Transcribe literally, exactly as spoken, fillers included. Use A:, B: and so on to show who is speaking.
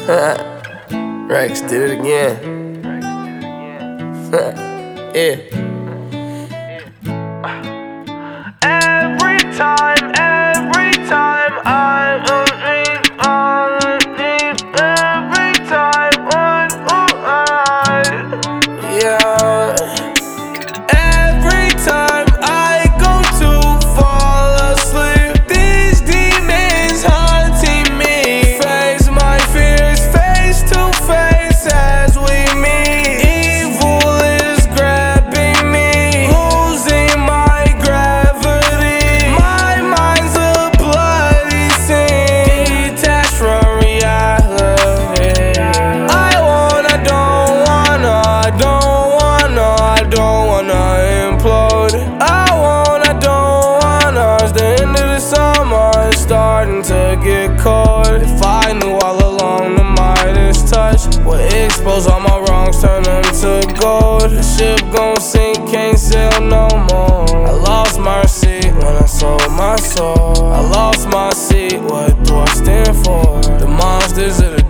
A: Rex did it again. Yeah.
B: Every time, every time I'm underneath, underneath, every time I'm alright.
A: Yeah.
B: Every time I go to fall asleep, these demons haunting me. Face my fears face to face as we meet. Evil is grabbing me, losing my gravity. My mind's a bloody scene, detached from reality. I wanna, don't wanna, I don't wanna, I don't wanna implode. I wanna, don't wanna, it's the end of the summer, it's starting to get cold. If I knew all along the Midas touch would expose all my wrongs, turn them to gold. The ship gon' sink, can't sail no more. I lost my seat when I sold my soul. I lost my seat, what do I stand for? The monsters of the